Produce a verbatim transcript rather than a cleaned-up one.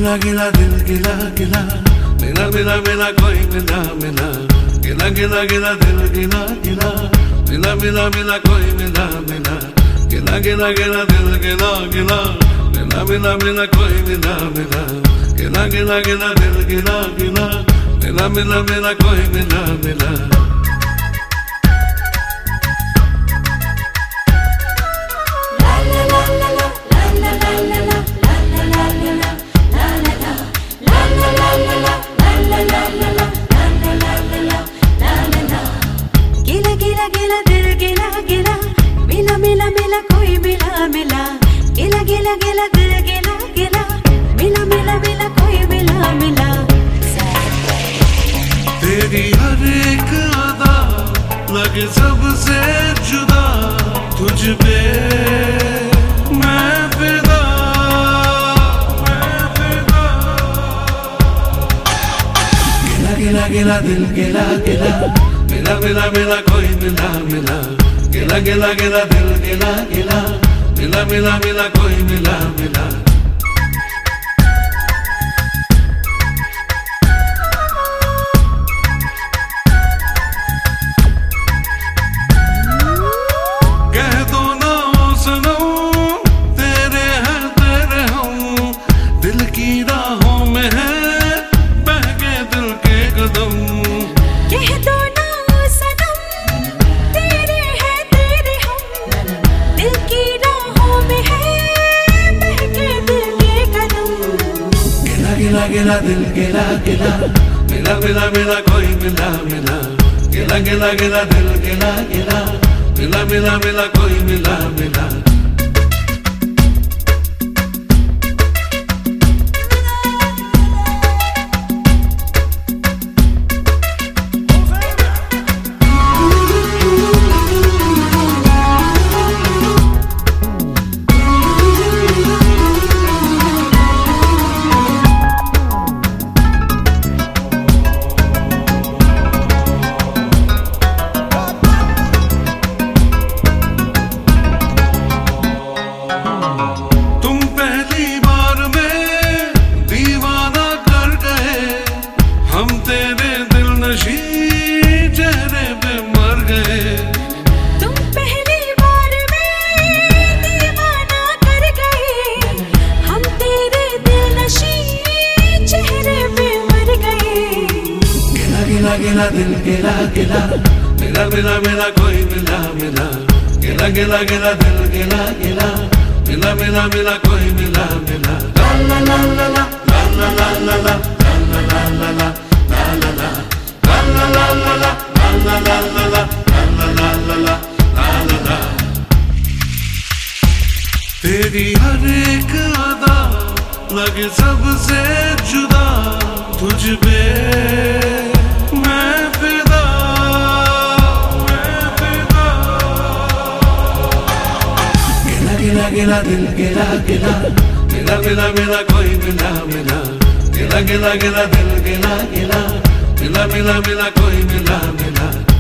गिला गिला दिल गिला गिला, मिला मिला मिला कोई मिला मिला, गिला गिला गिला दिल गिला गिला, मिला मिला मिला कोई मिला मिला, गिला गिला गिला दिल गिला गिला, मिला मिला मिला कोई मिला मिला, गिला गिला गिला दिल गिला गिला, मिला मिला मिला कोई मिला मिला। गिला दिल गिला गिला, मिला मिला मिला कोई मिला मिला, गिला गिला गिला दिल गिला गिला, मिला मिला मिला कोई मिला मिला। तेरी हर एक अदा लगे सबसे जुदा, तुझ पे मैं फिदा, मैं फिदा। गिला गिला गिला दिल गिला गिला, मिला मिला मिला कोई मिला मिला, गिला गिला गिला दिल गिला गिला, मिला मिला मिला कोई मिला मिला। कह दो ना ओ सनम, तेरे हैं तेरे हम, दिल की राहों में है बहके दिल के कदम। कह दो गिला गिला दिल गिला गिला, मिला मिला मिला कोई मिला मिला, गिला गिला गिला दिल गिला गिला, मिला मिला मिला कोई मिला मिला। चेहरे पे मर गए, तुम पहली बार में दीवाना कर गए, हम तेरे दिल नशी चेहरे पे मर गए। गिला गिला गिला दिल गिला गिला, मिला मिला मिला कोई मिला मिला, गिला गिला गिला दिल गिला गिला, मिला मिला मिला कोई मिला मिला। ला ला ला ला ला ला ला ला ला ला ला ला ला ला ला La la la la la la la la la la la la la la। तेरी हर एक अदा लगे सबसे जुदा, तुझ पे मैं फिदा, मैं फिदा। गिला गिला गिला दिल गिला गिला, मिला मिला मिला कोई मिला मिला, गिला गिला गिला दिल गिला गिला, मिला मिला मिला कोई मिला मिला।